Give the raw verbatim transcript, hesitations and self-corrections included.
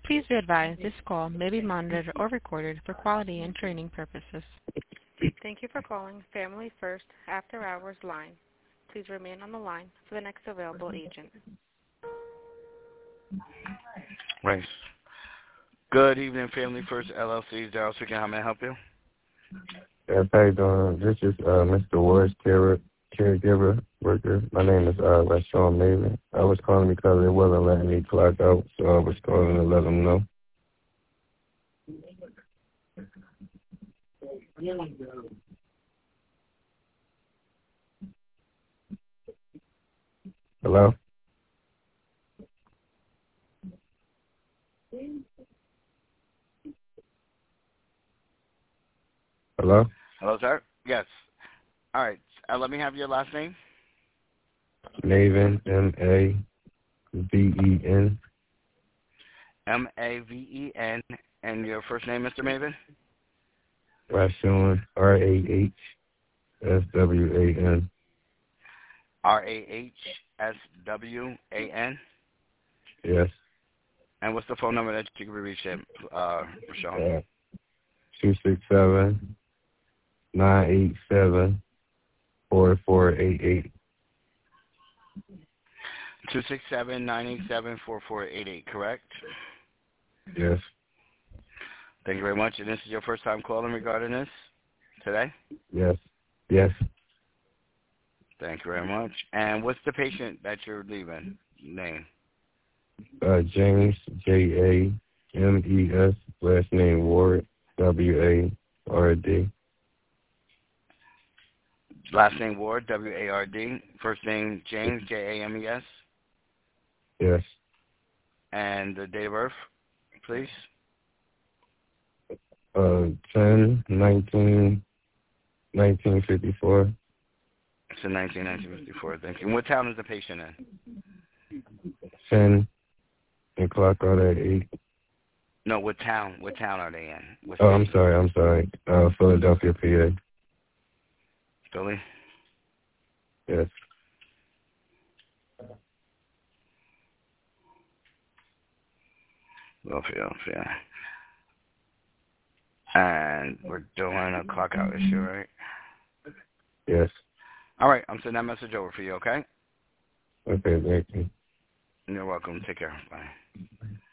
Please be advised this call may be monitored or recorded for quality and training purposes. Thank you for calling Family First After Hours line. Please remain on the line for the next available agent. Right. Good evening, Family First L L C. Daryl speaking. How may I help you? Yes, how you doing? This is uh, Mister Ward's care, caregiver worker. My name is uh, Rashawn Maven. I was calling because it wasn't letting me clock out, so I was calling to let them know. Hello? Hello? Hello, sir? Yes. All right. Uh, let me have your last name. Maven, M A V E N. M A V E N. And your first name, Mister Maven? Rashawn, R A H S W A N. R A H S W A N? Yes. And what's the phone number that you can be reached at, uh, Rashawn? Uh, two six seven, nine eight seven, four four eight eight. two six seven, nine eight seven, four four eight eight, correct? Yes. Thank you very much. And this is your first time calling regarding this today? Yes. Yes. Thank you very much. And what's the patient that you're leaving? Name? Uh, James, J A M E S, last name Ward, W A R D. Last name Ward, W A R D. First name James, J A M E S. Yes. And the date of birth, please. Uh, ten, nineteen, nineteen fifty-four. It's in nineteen, nineteen fifty-four. Thank you. And what town is the patient in? ten, and clock out at eight. No, what town? What town are they in? What Oh, I'm state? sorry, I'm sorry. Uh, Philadelphia, P A. Philly? Yes. Philadelphia. And we're doing a clock out issue, right? Yes. All right, I'm sending that message over for you, okay? Okay, thank you. You're welcome. Take care. Bye.